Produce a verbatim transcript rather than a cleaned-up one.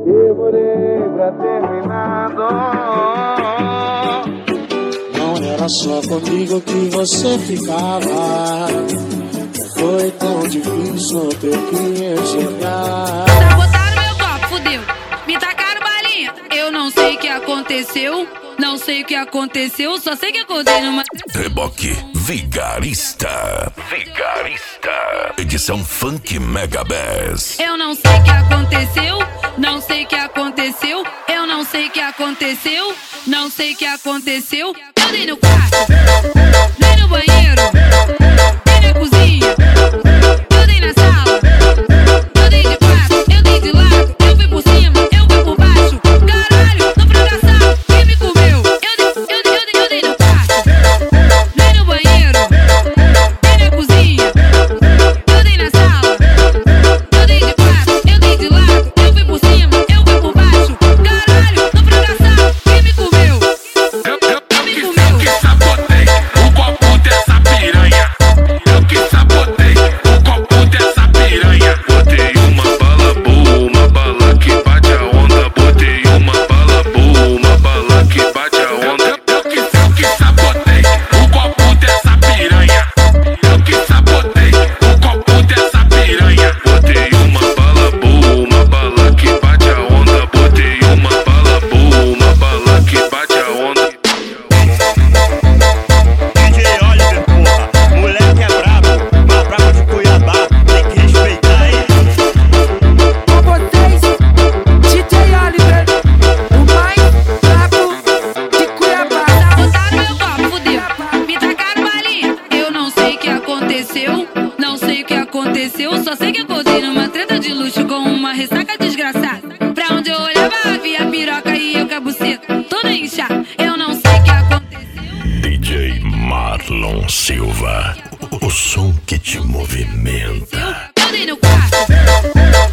demorei pra terminar. Não era só comigo que você ficava. Foi tão difícil ter que enxergar. Sabotaram meu copo, fudeu. Me tacaram balinha. Eu não sei o que aconteceu. Não sei o que aconteceu. Só sei que acordei numa... Reboque Vigarista. Vigarista. Edição Funk Mega Bass. Eu não sei o que aconteceu. Não sei o que aconteceu. Eu não sei o que aconteceu. Não sei o que aconteceu. Eu dei no quarto, dei no banheiro, dei na cozinha, eu dei na sala, eu dei de quatro, eu dei de lado, eu fui por cima, eu fui por baixo. Caralho, no fracassado, quem me comeu? Eu dei, eu dei, eu dei, eu dei no quarto, dei no banheiro, dei na cozinha, eu dei na sala, eu dei de quatro, eu dei de lado, eu fui por cima, eu fui por baixo. Caralho, no fracassado, quem me comeu? Eu, eu, eu que, eu que sabotei o copo dessa piranha. Eu que sabotei o copo dessa piranha. Botei uma bala boa, uma bala que bate a onda. Botei uma bala boa, uma bala que bate a onda. Eu, eu, que, eu que sabotei o copo dessa piranha. Eu que sabotei o copo dessa piranha. Botei uma bala boa, uma bala que bate a onda. Botei uma bala boa, uma bala que bate a onda. D J Oliver, porra, moleque é brabo, mas brabo de Cuiabá, tem que respeitar ele. Com vocês, D J Oliver, o mais brabo de Cuiabá. Sabotaram meu copo, fudeu. Me tacaram balinha. Eu não sei o que aconteceu. Não sei o que aconteceu. Só sei que acordei numa treta de luxo com uma ressaca desgraçada. Pra onde eu olhava havia piroca e eu com a buceta toda inchada. Eu não sei o que aconteceu. D J Marlon Silva. O som que te movimenta. Eu dei no quarto,